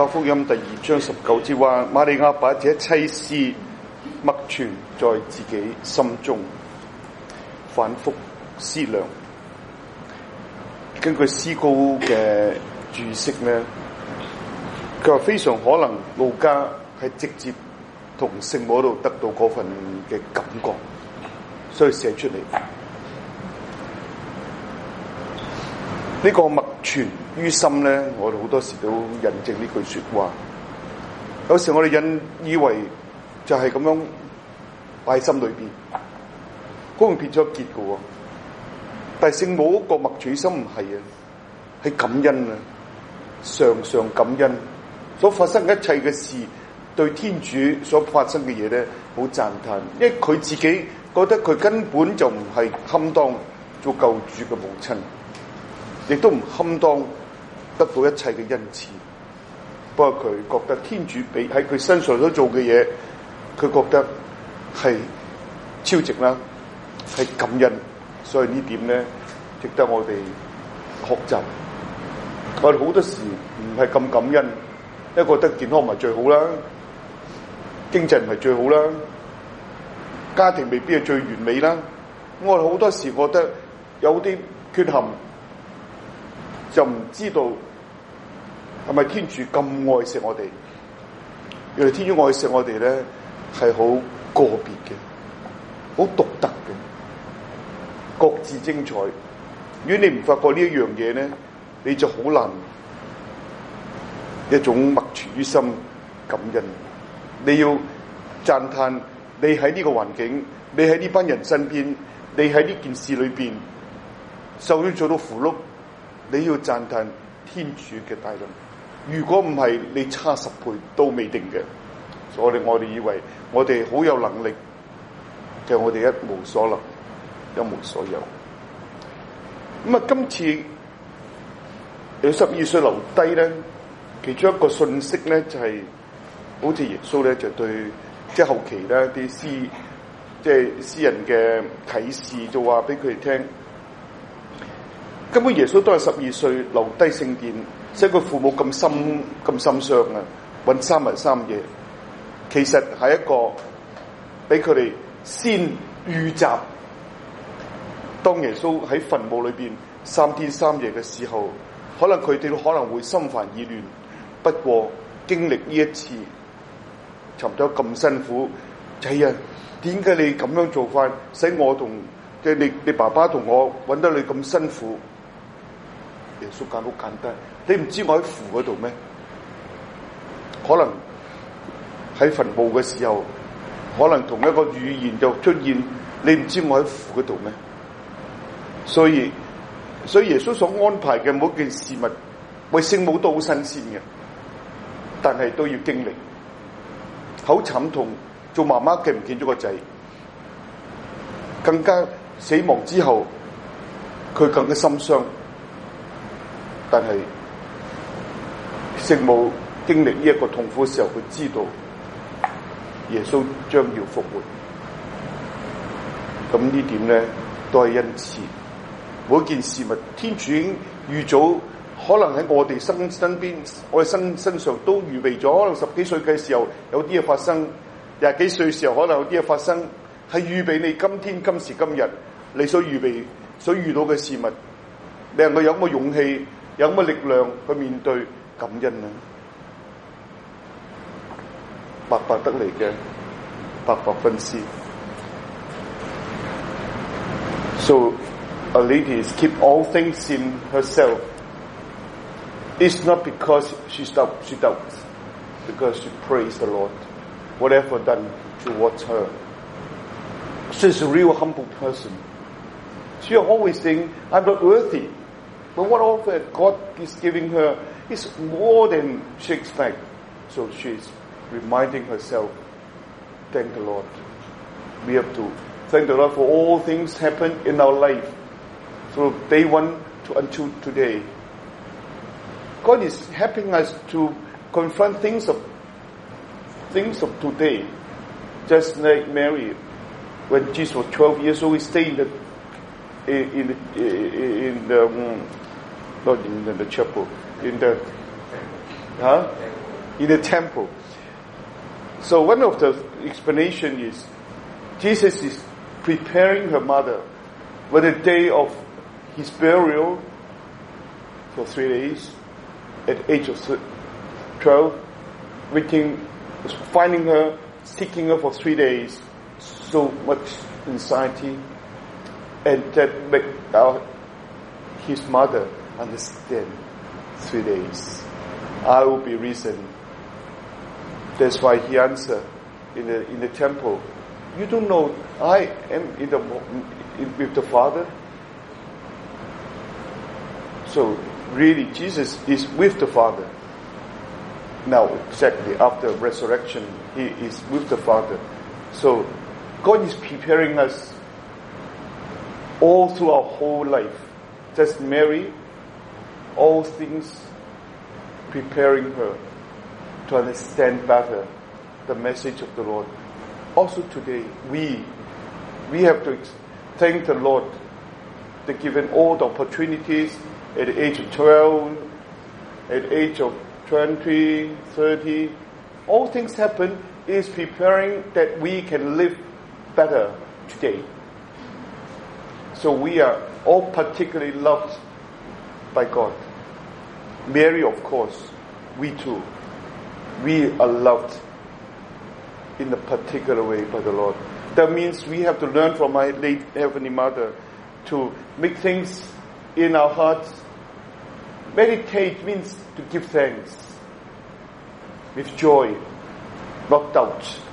加福音第2章19節話，瑪利亞把這一切事默存在自己心中，反覆思量。根據思高嘅注釋呢，佢話非常可能路加係直接同聖母嗰度得到嗰份嘅感覺，所以寫出嚟。呢個默存於心咧，我哋好多時都印證呢句說話。有時我哋以為就係咁樣擺喺心裏邊，可能撇咗一結嘅喎。但係聖母嗰個默存於心唔係啊，係感恩啊，常常感恩所發生一切嘅事，對天主所發生嘅嘢咧，好讚嘆，因為佢自己覺得佢根本就唔係堪當做救主嘅母親。亦都唔堪當得到一切嘅恩賜，不過佢覺得天主俾喺佢身上所做嘅嘢，佢覺得係超值啦，係感恩，所以呢點咧值得我哋學習。我哋好多時唔係咁感恩，因為覺得健康唔係最好啦，經濟唔係最好啦，家庭未必係最完美啦。我哋好多時覺得有啲缺陷。就唔知道係咪天主咁愛錫我哋？原來天主愛錫我哋咧係好個別嘅，好獨特嘅，各自精彩。如果你唔發覺呢一樣嘢咧，你就好難一種默存於心感恩。你要讚嘆你喺呢個環境，你喺呢班人身邊，你喺呢件事裏邊受到做到扶碌。你要讚嘆天主嘅大能，如果唔係，你差10倍都未定嘅。所以我哋以為我哋好有能力，其實我哋一無所能，一無所有。咁啊，今次有12歲留低咧，其中一個信息咧就係、是，好似耶穌咧就對即係後期咧啲私人嘅啟示，就話俾佢哋聽。根本耶穌都係12歲留低聖殿，使佢父母咁心傷啊，搵3日3夜。其實係一個俾佢哋先預習。當耶穌喺墳墓裏邊3天3夜嘅時候，可能佢哋可能會心煩意亂。不過經歷呢一次，尋咗咁辛苦，仔啊，點解你咁樣做法，使我同你爸爸同我搵得你咁辛苦？耶穌講好簡單，你唔知我喺父嗰度咩？可能喺墳墓嘅時候，可能同一個語言就出現，你唔知我喺父嗰度咩？所以耶穌所安排嘅每件事物，為聖母都好新鮮嘅，但係都要經歷，好慘痛。做媽媽嘅唔見咗個仔，更加死亡之後，佢更加心傷。但係聖母經歷呢一個痛苦嘅時候，佢知道耶穌將要復活。咁呢點咧都係恩賜。每一件事物，天主已經預早，可能喺我哋身邊，我哋身上都預備咗。可能10幾歲嘅時候有啲嘢發生，20幾歲嘅時候可能有啲嘢發生，係預備你今天今時今日你所預備所遇到嘅事物，你能夠有乜勇氣？有乜力量去面對感恩啊？白白得嚟嘅，白白分施。So a lady is keep all things in herself. It's not because she doubts, because she prays the Lord, whatever done towards her. She's a real humble person. She always think, I'm not worthy. But what offer God is giving her is more than she expects. So she's reminding herself, thank the Lord. We have to thank the Lord for all things happen in our life. From day one to until today. God is helping us to confront things of today. Just like Mary, when Jesus was 12 years old, he stayed not in the chapel, in the in the temple. So one of the explanation is Jesus is preparing her mother for the day of his burial for 3 days at the age of 12, finding her, seeking her for 3 days, so much anxiety, and that make his mother understand 3 days. I will be risen. That's why he answered in the temple, you don't know I am with the Father? So really Jesus is with the Father. Now exactly after resurrection, he is with the Father. So God is preparing us all through our whole life. Just Mary, all things preparing her to understand better the message of the Lord. Also today, we have to thank the Lord that given all the opportunities at the age of 12, at the age of 20, 30, all things happen is preparing that we can live better today. So we are all particularly loved by God. Mary, of course, we too. We are loved in a particular way by the Lord. That means we have to learn from my late Heavenly Mother to make things in our hearts. Meditate means to give thanks with joy, not doubt.